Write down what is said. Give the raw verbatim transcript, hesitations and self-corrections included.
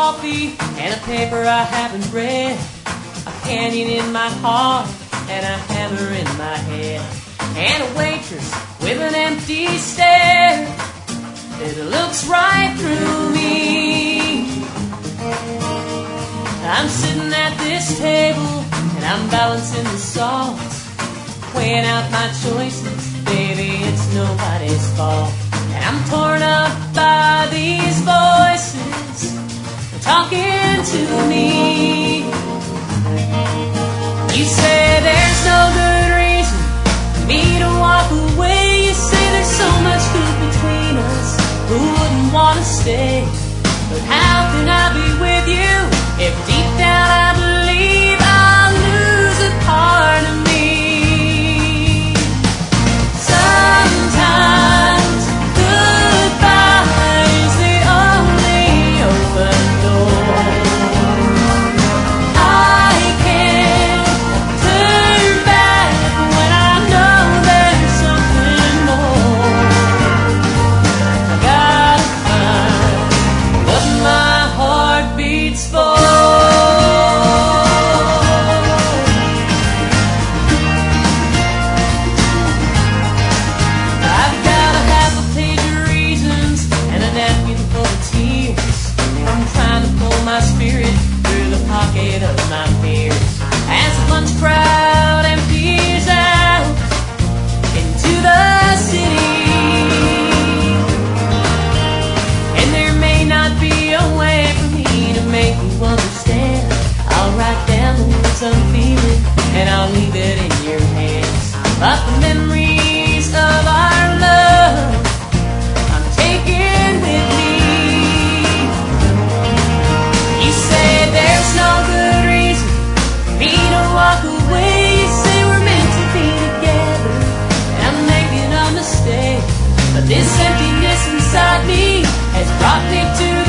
coffee and a paper I haven't read, a canyon in my heart and a hammer in my head, and a waitress with an empty stare that looks right through me. I'm sitting at this table and I'm balancing the salts, weighing out my choices. Baby, it's nobody's fault. And I'm torn up by these voices talking to me. You say there's no good reason for me to walk away. You say there's so much good between us, who wouldn't want to stay? But how can I be with you if deep down I believe I'll lose a part of me? Sometimes goodbye is the only open door. I can't turn back when I know there's something more. I gotta find what my heart beats for. I've got a half a page of reasons and a napkin full of tears. I'm trying to pull my spirit through the pocket of my fears as the lunch crowd empties out into the city. And there may not be a way for me to make you understand. I'll write down the words I'm feeling and I'll leave it in your hands. But the memories of our love I'm taking with me. You say there's no good reason for me to walk away. You say we're meant to be together and I'm making a mistake. But this emptiness inside me has brought me to